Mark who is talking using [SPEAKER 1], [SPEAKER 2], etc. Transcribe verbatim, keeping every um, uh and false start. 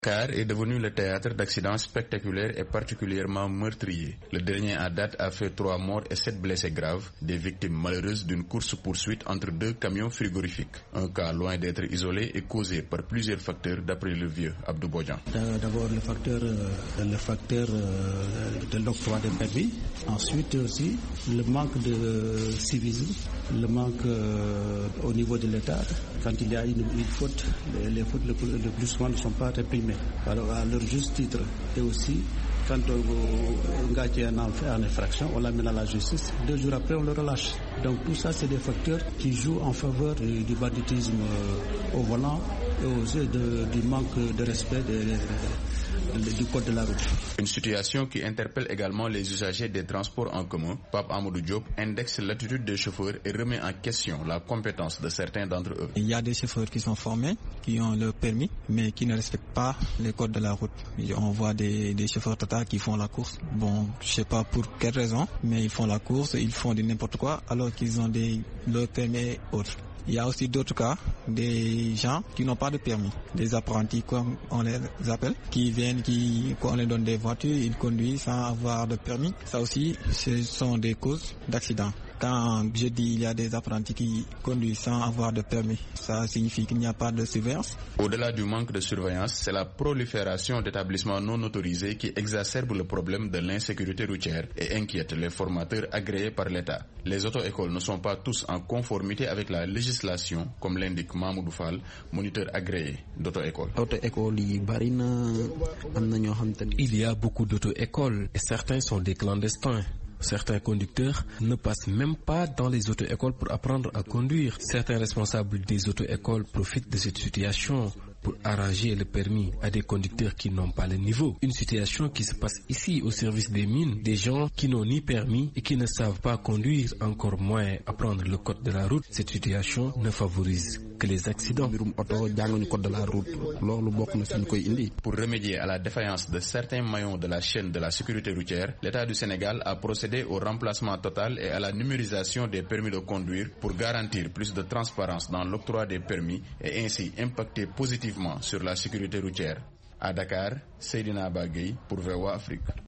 [SPEAKER 1] Dakar est devenu le théâtre d'accidents spectaculaires et particulièrement meurtriers. Le dernier à date a fait trois morts et sept blessés graves, des victimes malheureuses d'une course-poursuite entre deux camions frigorifiques. Un cas loin d'être isolé et causé par plusieurs facteurs d'après le vieux Abdou Bodjan.
[SPEAKER 2] D'abord le facteur, le facteur de l'octroi des permis, ensuite aussi le manque de civisme, le manque au niveau de l'État. Quand il y a une, une faute, les, les fautes le, le plus souvent ne sont pas réprimées. Alors à leur juste titre. Et aussi, quand un gars qui est en infraction, on l'amène à la justice, deux jours après on le relâche. Donc tout ça c'est des facteurs qui jouent en faveur du, du banditisme au volant et aux yeux de, du manque de respect des, du code de la route.
[SPEAKER 1] Une situation qui interpelle également les usagers des transports en commun. Pape Amadou Diop indexe l'attitude des chauffeurs et remet en question la compétence de certains d'entre eux.
[SPEAKER 3] Il y a des chauffeurs qui sont formés, qui ont le permis, mais qui ne respectent pas les codes de la route. On voit des, des chauffeurs Tata qui font la course. Bon, je sais pas pour quelle raison, mais ils font la course, ils font du n'importe quoi alors qu'ils ont des, le permis et autres. Il y a aussi d'autres cas, des gens qui n'ont pas de permis, des apprentis comme on les appelle, qui viennent, qui, quand on les donne des voitures, ils conduisent sans avoir de permis. Ça aussi, ce sont des causes d'accidents. Quand je dis il y a des apprentis qui conduisent sans avoir de permis, ça signifie qu'il n'y a pas de surveillance.
[SPEAKER 1] Au-delà du manque de surveillance, c'est la prolifération d'établissements non autorisés qui exacerbe le problème de l'insécurité routière et inquiète les formateurs agréés par l'État. Les auto-écoles ne sont pas tous en conformité avec la législation, comme l'indique Mamoudou Fall, moniteur agréé d'auto-école.
[SPEAKER 4] Il y a beaucoup d'auto-écoles et certains sont des clandestins. Certains conducteurs ne passent même pas dans les auto-écoles pour apprendre à conduire. Certains responsables des auto-écoles profitent de cette situation pour arranger le permis à des conducteurs qui n'ont pas le niveau. Une situation qui se passe ici au service des mines, des gens qui n'ont ni permis et qui ne savent pas conduire, encore moins apprendre le code de la route. Cette situation ne favorise que les accidents.
[SPEAKER 1] Pour remédier à la défaillance de certains maillons de la chaîne de la sécurité routière, l'État du Sénégal a procédé au remplacement total et à la numérisation des permis de conduire pour garantir plus de transparence dans l'octroi des permis et ainsi impacter positivement sur la sécurité routière. À Dakar, Seydina Bagay pour V O A Afrique.